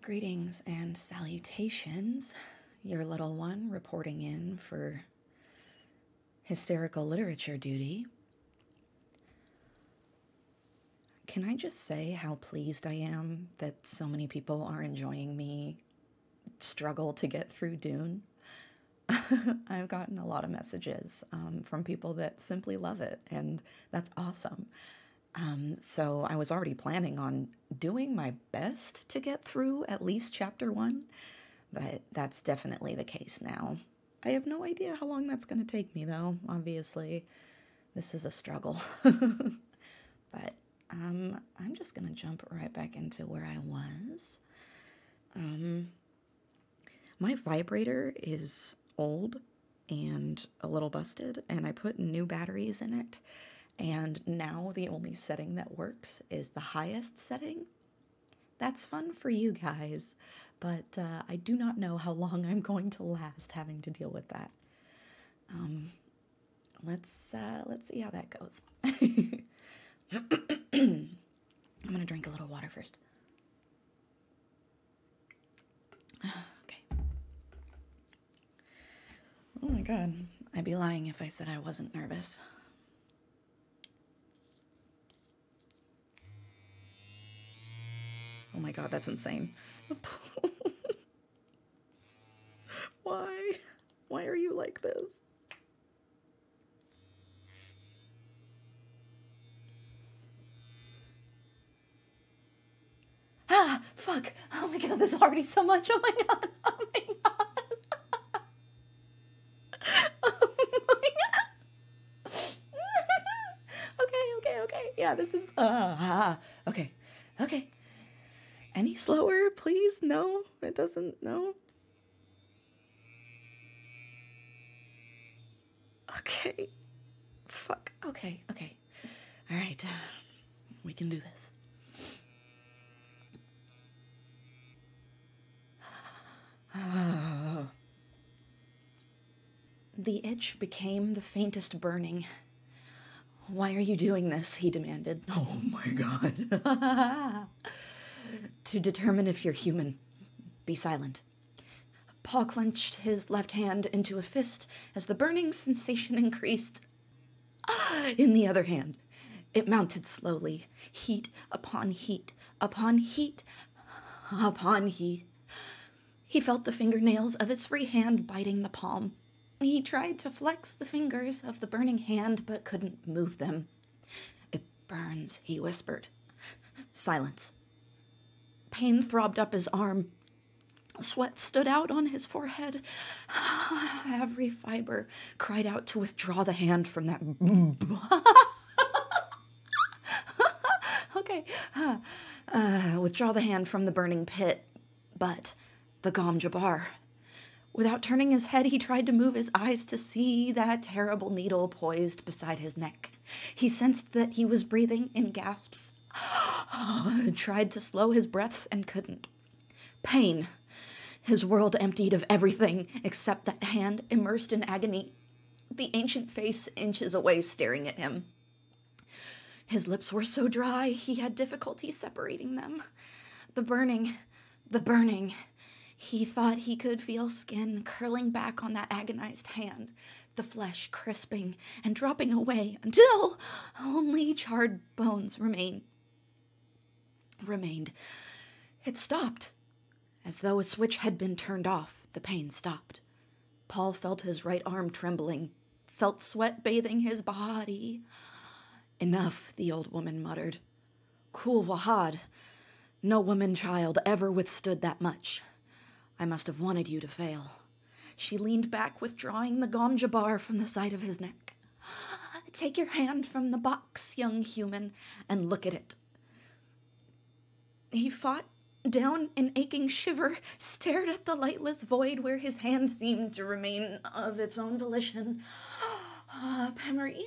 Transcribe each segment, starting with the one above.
Greetings and salutations. Your little one reporting in for hysterical literature duty. Can I just say how pleased I am that so many people are enjoying me struggle to get through Dune? I've gotten a lot of messages from people that simply love it, and that's awesome. So I was already planning on doing my best to get through at least chapter 1, but that's definitely the case now. I have no idea how long that's going to take me, though. Obviously, this is a struggle. But I'm just going to jump right back into where I was. My vibrator is old and a little busted, and I put new batteries in it. And now the only setting that works is the highest setting. That's fun for you guys, but I do not know how long I'm going to last having to deal with that. Let's see how that goes. I'm gonna drink a little water first. Okay. Oh my god, I'd be lying if I said I wasn't nervous. Oh my god, that's insane. Why? Why are you like this? Ah, fuck. Oh my god, there's already so much. Oh my god. Oh my god. Oh my god. Okay. Yeah, this is okay. Okay. Any slower, please? No, it doesn't. No. Okay. Fuck. Okay. All right. We can do this. The itch became the faintest burning. Why are you doing this? He demanded. Oh my god. To determine if you're human. Be silent. Paul clenched his left hand into a fist as the burning sensation increased. In the other hand, it mounted slowly, heat upon heat, upon heat, upon heat. He felt the fingernails of his free hand biting the palm. He tried to flex the fingers of the burning hand, but couldn't move them. It burns, he whispered. Silence. Pain throbbed up his arm. Sweat stood out on his forehead. Every fiber cried out to withdraw the hand from that. Okay. Withdraw the hand from the burning pit. But the Gom Jabbar. Without turning his head, he tried to move his eyes to see that terrible needle poised beside his neck. He sensed that he was breathing in gasps. Tried to slow his breaths and couldn't. Pain. His world emptied of everything except that hand immersed in agony. The ancient face inches away staring at him. His lips were so dry he had difficulty separating them. The burning. He thought he could feel skin curling back on that agonized hand, the flesh crisping and dropping away until only charred bones remained. It stopped. As though a switch had been turned off, the pain stopped. Paul felt his right arm trembling, felt sweat bathing his body. Enough, the old woman muttered. Kul Wahad. No woman-child ever withstood that much. I must have wanted you to fail. She leaned back, withdrawing the Gom Jabbar from the side of his neck. Take your hand from the box, young human, and look at it. He fought down an aching shiver, stared at the lightless void where his hand seemed to remain of its own volition. Memory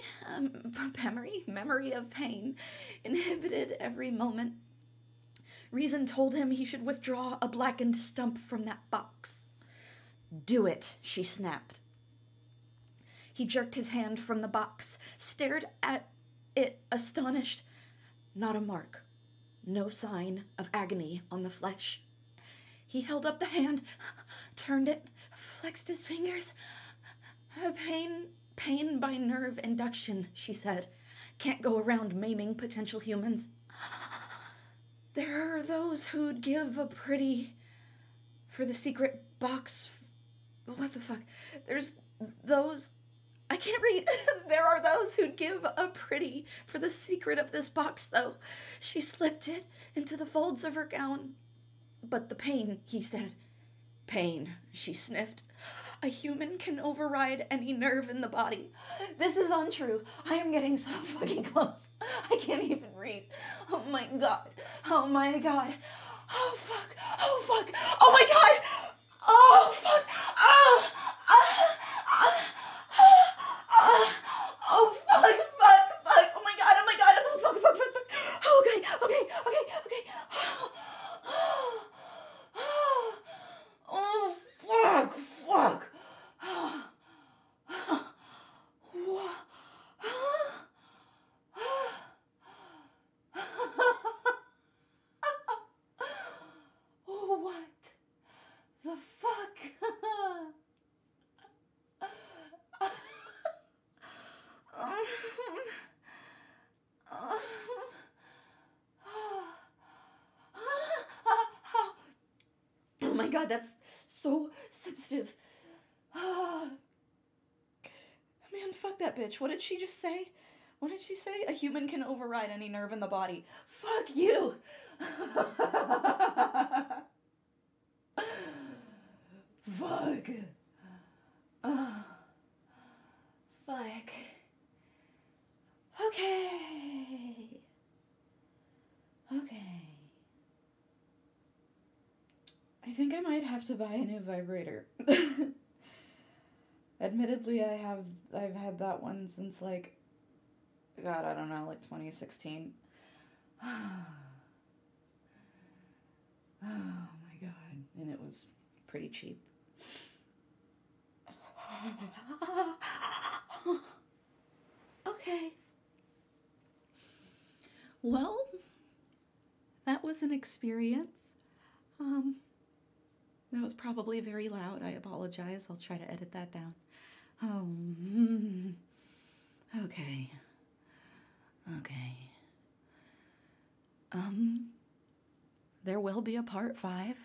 of pain, inhibited every moment. Reason told him he should withdraw a blackened stump from that box. Do it, she snapped. He jerked his hand from the box, stared at it, astonished. Not a mark. No sign of agony on the flesh. He held up the hand, turned it, flexed his fingers. Pain by nerve induction, she said. Can't go around maiming potential humans. There are those who'd give a pretty for the secret box. What the fuck? There's those. I can't read. There are those who'd give a pretty for the secret of this box, though. She slipped it into the folds of her gown. But the pain, he said. Pain, she sniffed. A human can override any nerve in the body. This is untrue. I am getting so fucking close. I can't even read. Oh my god. Oh my god. Oh fuck. Oh fuck. Oh my god. Oh fuck. Oh. Oh fuck. Fuck. Oh my god. Oh my god. Oh fuck. Okay. Oh fuck. What the fuck? Oh my god, that's so sensitive. Man, fuck that bitch. What did she just say? What did she say? A human can override any nerve in the body. Fuck you! Fuck. Fuck. Okay. I think I might have to buy a new vibrator. Admittedly, I've had that one since like, God, I don't know, like 2016. Oh my god, and it was pretty cheap. Okay. Well, that was an experience. That was probably very loud. I apologize. I'll try to edit that down. Okay. There will be a part 5.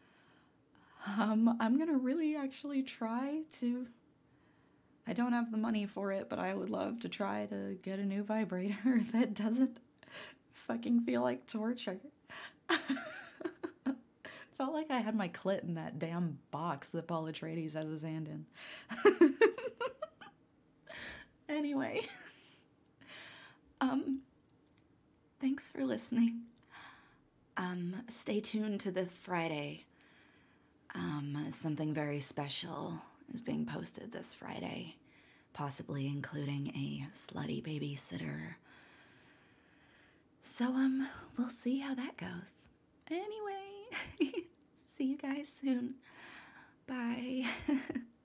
I'm gonna really actually try to... I don't have the money for it, but I would love to try to get a new vibrator that doesn't fucking feel like torture. Felt like I had my clit in that damn box that Paul Atreides has his hand in. Anyway. Thanks for listening. Stay tuned to this Friday. Something very special is being posted this Friday, possibly including a slutty babysitter. So, we'll see how that goes. Anyway, see you guys soon. Bye.